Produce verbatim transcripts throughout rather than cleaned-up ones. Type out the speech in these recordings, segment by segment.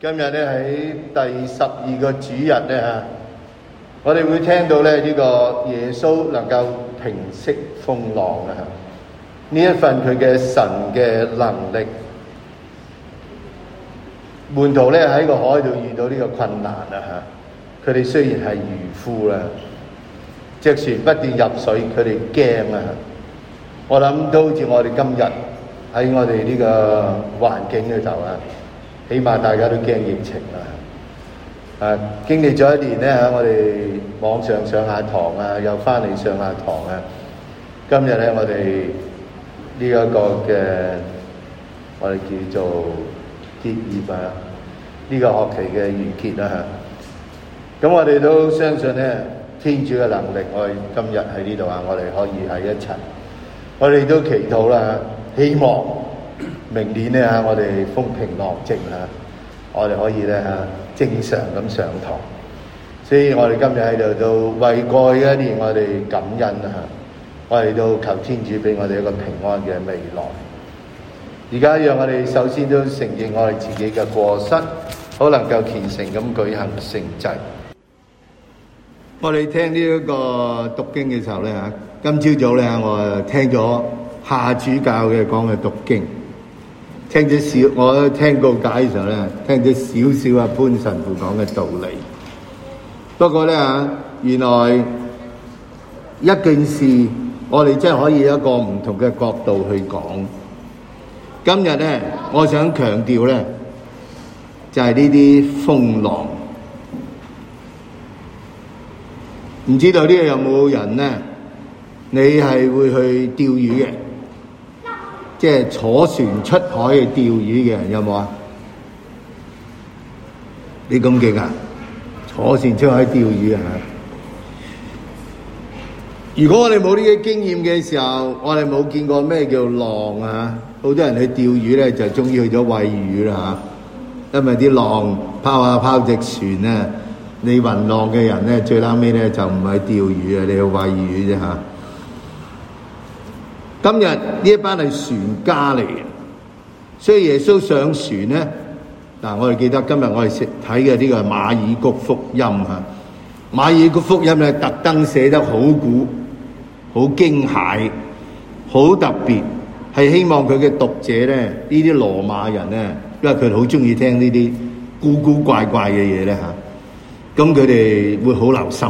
今日咧喺第十二個主日咧嚇，我哋會聽到咧呢個耶穌能夠平息風浪啊！呢一份佢嘅神嘅能力，門徒咧喺個海度遇到呢個困難啊嚇，佢哋雖然係漁夫啦，隻船不斷入水，佢哋驚啊！我諗都好似我哋今日喺我哋呢個環境嘅時候啊。起碼大家都驚疫情啦，啊！經歷咗一年咧嚇，我哋網上上下堂啊，又翻嚟上下堂啊。今日咧，我哋呢一個嘅我哋叫做結業啊，呢、這個學期嘅完結啦嚇。咁我哋都相信咧，天主嘅能力，我哋今日喺呢度啊，我哋可以喺一齊。我哋都祈禱啦，希望明年咧嚇，我哋風平浪靜啦，我哋可以咧嚇正常咁上堂。所以我哋今日喺度都為過去一年，我哋感恩啊！我哋都求天主俾我哋一個平安嘅未來。而家讓我哋首先都承認我哋自己嘅過失，好能夠虔誠咁舉行聖祭。我哋聽呢一個讀經嘅時候咧嚇，今朝早咧我聽咗夏主教嘅講嘅讀經。聽咗少，我聽告解嘅時候咧，聽咗少少啊潘神父講嘅道理。不過咧嚇，原來一件事，我哋真係可以一個唔同嘅角度去講。今日咧，我想強調咧，就係呢啲風浪。唔知道呢度有冇人咧？你係會去釣魚嘅？即係坐船出海去釣魚嘅人有冇啊？你咁勁啊！坐船出海釣魚啊！如果我哋冇呢啲經驗嘅時候，我哋冇見過咩叫浪啊！好多人去釣魚咧，就終於去咗餵魚啦嚇。因為啲浪拋下拋隻船咧，你暈浪嘅人咧，最撈尾咧就唔係釣魚啊，你去餵魚啫嚇。今日呢一班係船家嚟嘅，所以耶穌上船咧，嗱我哋記得今日我哋睇嘅呢個係馬爾谷福音嚇，馬爾谷福音咧特登寫得好古、好驚駭、好特別，係希望佢嘅讀者咧，呢啲羅馬人咧，因為佢哋好中意聽呢啲古古怪怪嘅嘢咧嚇，咁佢哋會好留心。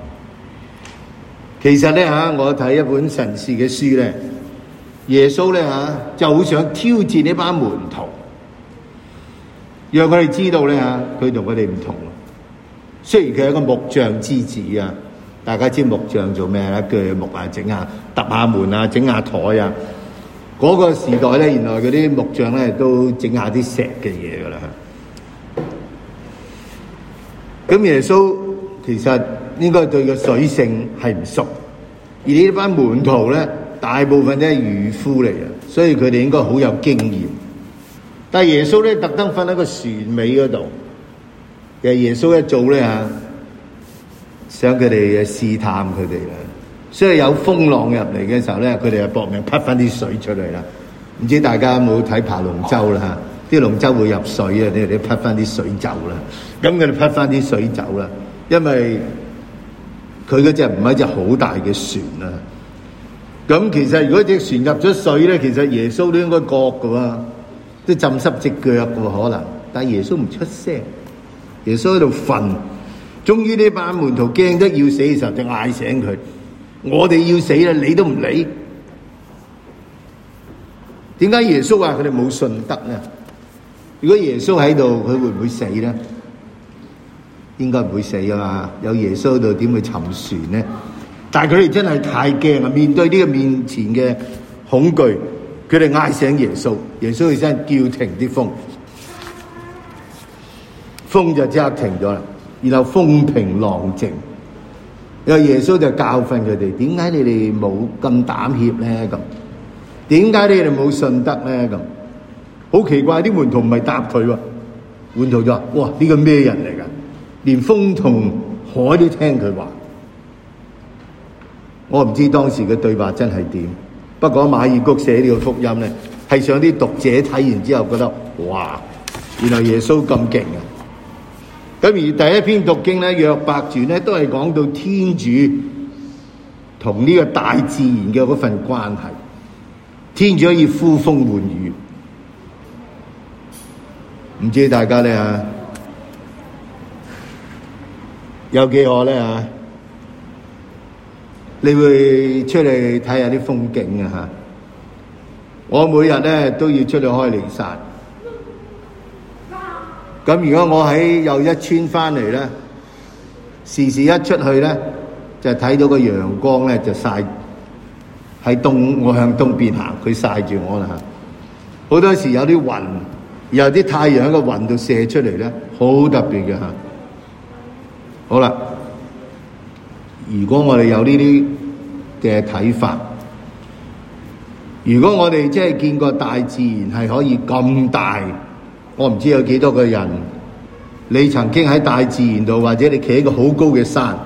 其實咧嚇，我睇一本神事嘅書咧。耶穌咧嚇就好想挑戰呢班門徒，讓佢哋知道咧嚇佢同佢哋唔同。雖然佢係一個木匠之子啊，大家知木匠做咩咧？鋸木啊，整下揼下門啊，整下台啊。嗰、那個時代咧，原來嗰啲木匠咧都整下啲石嘅嘢噶啦。咁耶穌其實應該對個水性係唔熟，而呢班門徒咧。大部分都係漁夫嚟嘅，所以佢哋應該好有經驗。但係耶穌咧特登瞓喺個船尾嗰度，其實耶穌一早咧嚇想佢哋試探佢哋啦，所以有風浪入嚟嘅時候咧，佢哋就搏命潑翻啲水出嚟啦。唔知大家有冇睇爬龍舟啦嚇？啲龍舟會入水啊，你哋潑翻啲水走啦。咁佢哋潑翻啲水走啦，因為佢嗰隻唔係一隻好大嘅船啊。咁其實如果隻船入咗水咧，其實耶穌都應該覺嘅喎，都浸濕隻腳嘅喎可能。但係耶穌唔出聲，耶穌喺度瞓。終於呢班門徒驚得要死嘅時候，就嗌醒佢：我哋要死啦，你都唔理。點解耶穌話佢哋冇信德咧？如果耶穌喺度，佢會唔會死咧？應該唔會死噶嘛，有耶穌喺度點會沉船咧？但係佢哋真係太驚啊！面對呢個面前嘅恐懼，佢哋嗌醒耶穌，耶穌起身叫停啲風，風就即刻停咗啦。然後風平浪靜，然後耶穌就教訓佢哋：點解你哋冇咁膽怯咧？咁點解你哋冇信德咧？咁好奇怪，啲門徒唔係答佢喎，門徒就話：哇！呢個咩人嚟㗎？連風同海都聽佢話。我唔知當時嘅對話真係點，不過馬爾谷寫呢個福音咧，係想啲讀者睇完之後覺得哇， 原來耶穌咁勁啊！咁而第一篇讀經咧，約伯傳咧，都係講到天主同呢個大自然嘅嗰份關係。天主可以呼風喚雨，唔知大家咧啊，有幾可咧啊？你會出嚟睇下啲風景啊嚇！我每日咧都要出去開彌撒。咁如果我喺又一村翻嚟咧，時時一出去咧，就睇到個陽光咧就曬喺東，我向東邊行，佢曬住我啦嚇。好多時有啲雲，有啲太陽喺個雲度射出嚟咧，好特別嘅嚇。好啦，如果我哋有呢啲嘅睇法，如果我哋即係見過大自然係可以咁大，我唔知有幾多個人，你曾經喺大自然度，或者你企喺個好高嘅山，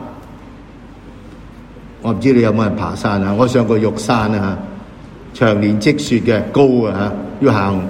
我唔知你有冇人爬山啊？我上過玉山啊，長年積雪嘅高啊，要行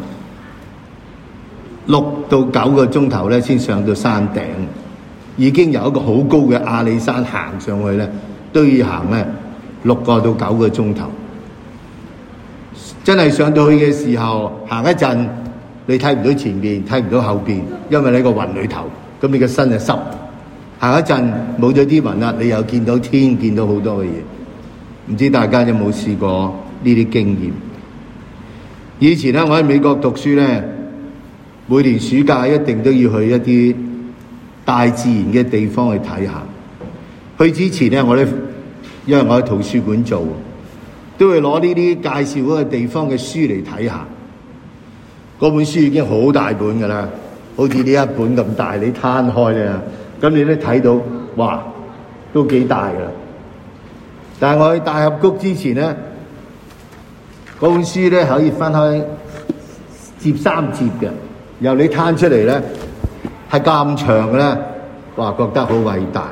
六到九個鐘頭咧，先上到山頂。已經由一個好高嘅阿里山行上去咧，都要行咧六個到九個鐘頭。真係上到去嘅時候，行一陣，你睇唔到前面，睇唔到後邊，因為你喺個雲裏頭，咁你個身就濕。行一陣冇咗啲雲啦，你又見到天，見到好多嘅嘢。唔知大家有冇試過呢啲經驗？以前咧，我喺美國讀書咧，每年暑假一定都要去一啲大自然嘅地方去睇下。去之前咧，我咧因為我喺圖書館做，都會攞呢啲介紹嗰個地方嘅書嚟睇下。嗰本書已經好大本噶啦，好似呢一本咁大，你攤開咧，咁你都睇到，哇，都幾大噶啦。但係我去大峽谷之前咧，嗰本書咧可以分開摺三摺嘅，由你攤出嚟咧係咁長嘅咧，哇，覺得好偉大。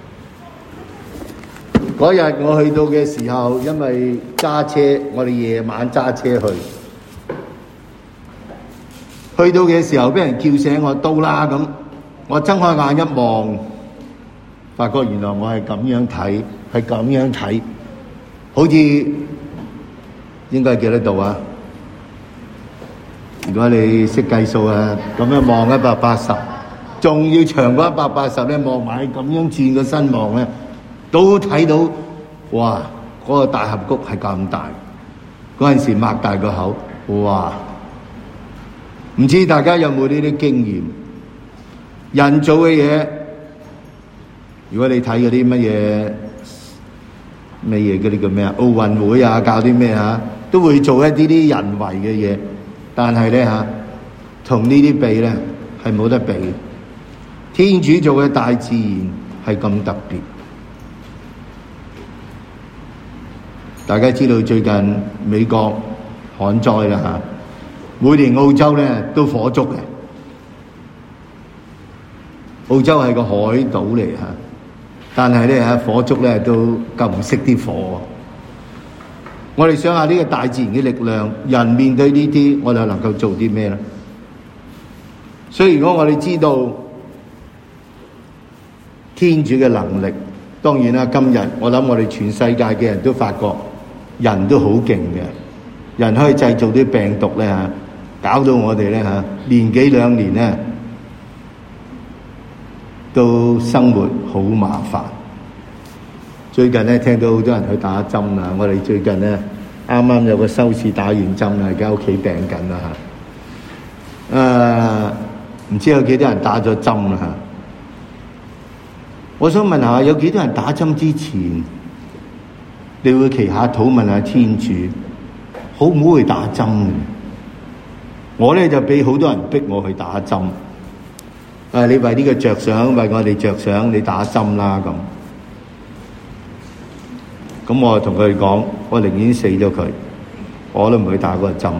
嗰日我去到嘅時候，因為揸車，我哋夜晚揸車去。去到嘅時候，俾人叫醒我，到啦咁。我睜開眼一望，發覺原來我係咁樣睇，係咁樣睇，好似應該係幾多度啊？如果你識計數啊，咁樣望一百八十，仲要長過一百八十咧，望埋咁樣轉個身望咧，都睇到哇！嗰個大峽谷係咁大。嗰陣時擘大個口，哇！唔知大家有冇呢啲經驗？人做嘅嘢，如果你睇嗰啲乜嘢乜嘢嗰啲叫咩啊？奧運會啊，教啲咩啊，都會做一啲啲人為嘅嘢。但係咧嚇，同呢啲比咧係冇得比。天主做嘅大自然係咁特別。大家知道最近美國旱災啦嚇。每年澳洲咧都火燭嘅，澳洲係個海島嚟嚇，但係咧嚇火燭咧都救唔熄啲火。我哋想下呢個大自然嘅力量，人面對呢啲，我哋能夠做啲咩咧？所以如果我哋知道天主嘅能力，當然啦，今日我諗我哋全世界嘅人都發覺人都好勁嘅，人可以製造啲病毒咧嚇。搞到我哋咧嚇年幾兩年咧都生活好麻煩。最近咧聽到好多人去打針啦，我哋最近咧啱啱有個修士打完針啦，而家屋企病緊啦嚇。誒唔知有幾多人打咗針啦嚇？我想問下，有幾多人打針之前，你會祈下禱問下天主，好唔好去打針？我咧就俾好多人逼我去打針，啊！你為呢個着想，為我哋着想，你打針啦咁。咁我同佢哋講，我寧願死咗佢，我都唔會打嗰個針，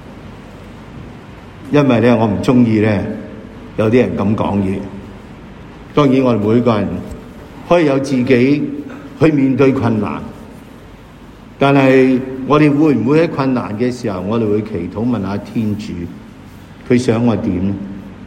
因為咧我唔中意咧有啲人咁講嘢。當然我哋每個人可以有自己去面對困難，但係我哋會唔會喺困難嘅時候，我哋會祈禱問下天主，佢想我點？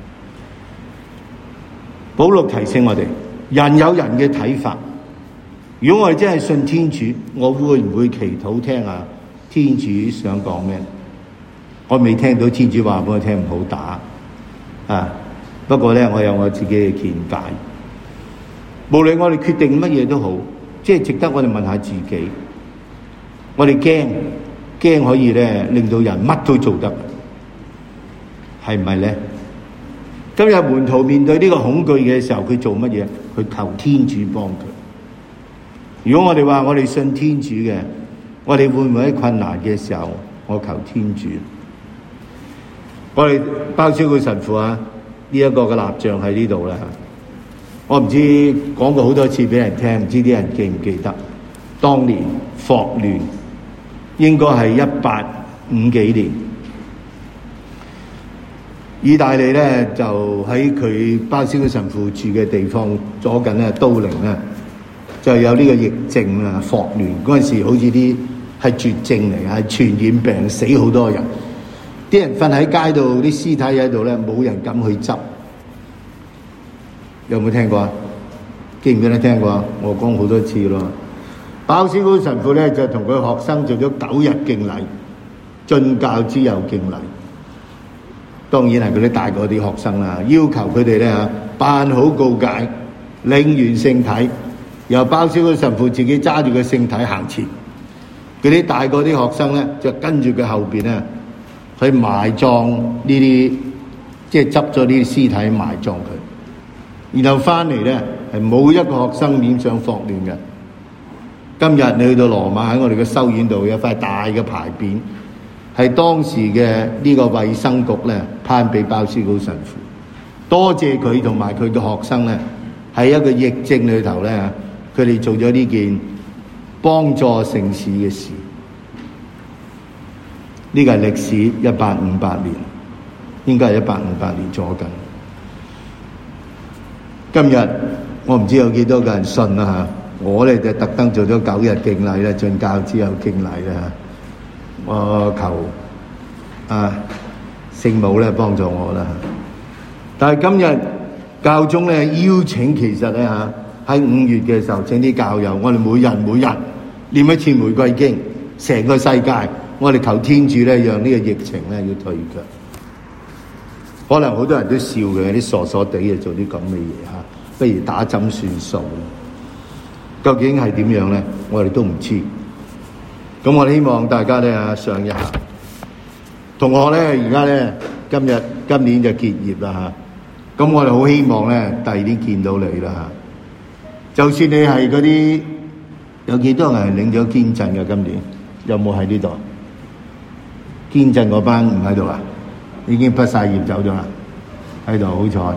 保祿提醒我哋，人有人嘅睇法。如果我哋真係信天主，我會唔會祈禱聽下天主想講咩？我未聽到天主話俾我聽唔好打啊！不過咧，我有我自己嘅見解。無論我哋決定乜嘢都好，即係值得我哋問下自己。我哋驚驚可以咧令到人乜都做得，係唔係咧？今日門徒面對呢個恐懼嘅時候，佢做乜嘢？佢求天主幫佢。如果我哋話我哋信天主嘅，我哋會唔會喺困難嘅時候，我求天主？我哋包超佢神父啊，呢一個嘅立像喺呢度啦。我唔知講過好多次俾人聽，唔知啲人記唔記得？當年霍亂應該係一八五幾年，意大利咧就喺佢包超佢神父住嘅地方左近咧都靈咧，就有呢個疫症啊，霍亂嗰陣時好似啲係絕症嚟，係傳染病，死好多人。啲人瞓喺街度，啲屍體喺度咧，冇人敢去執。有冇聽過啊？記唔記得聽過啊？我講好多次咯。包超嗰神父咧就同佢學生做咗九日敬禮，進教之佑敬禮。當然係佢啲大個啲學生啦，要求佢哋咧嚇辦好告解，領完聖體，由包超嗰神父自己揸住個聖體行前，佢啲大個啲學生咧就跟住佢後邊咧去埋葬呢啲，即係執咗呢啲屍體埋葬佢，然後翻嚟咧係冇一個學生染上霍亂嘅。今日你去到羅馬喺我哋嘅修院度有塊大嘅牌匾，係當時嘅呢個衛生局咧頒俾包超高神父，多謝佢同埋佢嘅學生咧喺一個疫症裏頭咧，佢哋做咗呢件幫助城市嘅事。呢個係歷史一八五八年，應該係一八五八年左近。今日我唔知有幾多個人信啦嚇，我咧就特登做咗九日敬禮啦，進教之後敬禮啦。我求啊聖母咧幫助我啦。但係今日教宗咧邀請，其實咧嚇喺五月嘅時候請啲教友，我哋每人每日念一次玫瑰經，成個世界我哋求天主咧，讓呢個疫情咧要退卻。可能好多人都笑嘅，啲傻傻地嘅做啲咁嘅嘢嚇，不如打針算數。究竟係點樣咧？我哋都唔知。咁我哋希望大家咧想一下，同學咧而家咧今日今年就結業啦嚇。咁我哋好希望咧第二年見到你啦嚇。就算你係嗰啲有幾多人係領咗堅振嘅，今年有冇喺呢度？堅振嗰班唔喺度啦，已經畢晒業走咗啦，喺度好彩。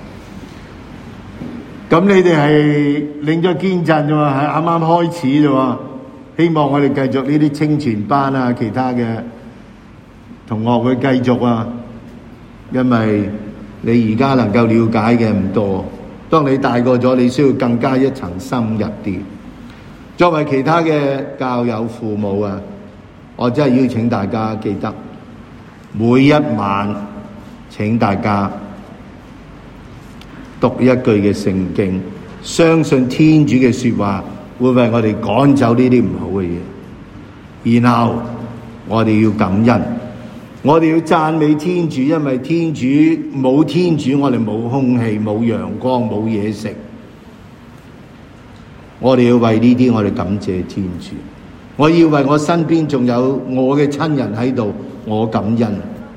咁你哋係領咗堅振啫嘛，係啱啱開始啫嘛。希望我哋繼續呢啲清泉班啊，其他嘅同學去繼續啊，因為你而家能夠了解嘅唔多。當你大個咗，你需要更加一層深入啲。作為其他嘅教友父母啊，我真係邀請大家記得，每一晚請大家讀一句嘅聖經，相信天主嘅說話會為我哋趕走呢啲唔好嘅嘢。然後我哋要感恩，我哋要讚美天主，因為天主冇天主，我哋冇空氣、冇陽光、冇嘢食。我哋要為呢啲我哋感謝天主。我要為我身邊仲有我嘅親人喺度，我感恩。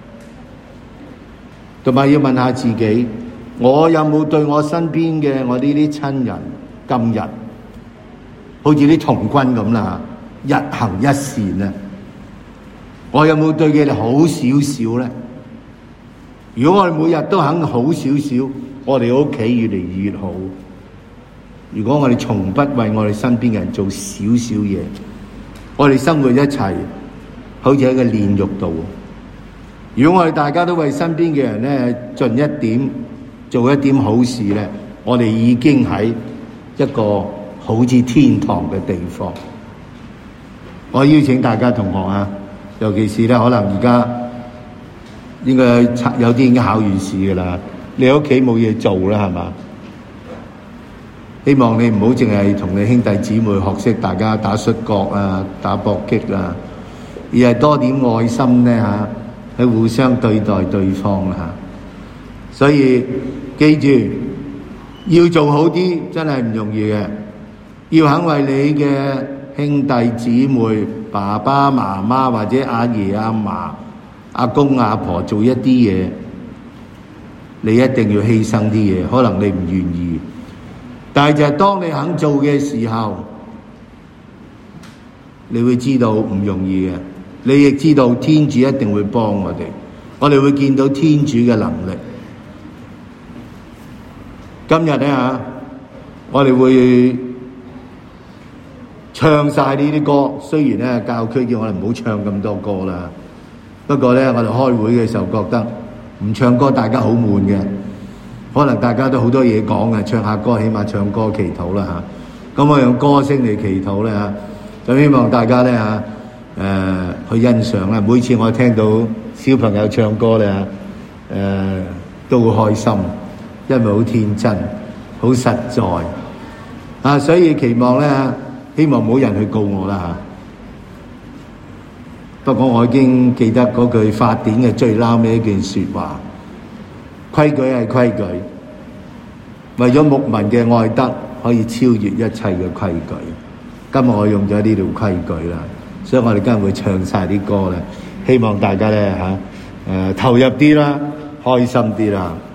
同埋要問下自己，我有冇對我身邊嘅我呢啲親人今日好似啲童軍咁啦，日行一善啊？我有冇對佢哋好少少咧？如果我哋每日都肯好少少，我哋屋企越嚟越好。如果我哋從不為我哋身邊嘅人做少少嘢，我哋生活一齊好似喺個煉獄度。如果我哋大家都為身邊嘅人咧盡一點做一點好事咧，我哋已經喺一個好似天堂嘅地方。我邀請大家同學啊，尤其是咧可能而家應該有啲已經考完試噶啦，你喺屋企冇嘢做啦係嘛？ 希望你唔好淨係同你兄弟姊妹學識大家打摔角啊、打搏擊啊，而係多點愛心咧嚇，去互相對待對方嚇。所以記住要做好啲，真係唔容易嘅。要肯為你嘅兄弟姊妹、爸爸媽媽或者阿爺阿嫲、阿公阿婆做一啲嘢，你一定要犧牲啲嘢，可能你唔願意。但係就係當你肯做嘅時候，你會知道唔容易嘅。你亦知道天主一定會幫我哋，我哋會見到天主嘅能力。今日咧嚇，我哋會唱晒呢啲歌。雖然咧教區叫我哋唔好唱咁多歌啦，不過咧我哋開會嘅時候覺得唔唱歌大家好悶嘅。可能大家都好多嘢講嘅，唱下歌，起碼唱歌祈禱啦嚇。咁我用歌聲嚟祈禱咧嚇，咁希望大家咧嚇誒去欣賞啦。每次我聽到小朋友唱歌咧嚇，誒、呃、都好開心，因為好天真、好實在啊。所以期望咧，希望冇人去告我啦嚇。不過我已經記得嗰句法典嘅最撈尾一句説話。規矩係規矩，為咗牧民嘅愛德可以超越一切嘅規矩。今日我用咗呢條規矩啦，所以我哋今日會唱晒啲歌咧，希望大家咧嚇誒投入啲啦，開心啲啦。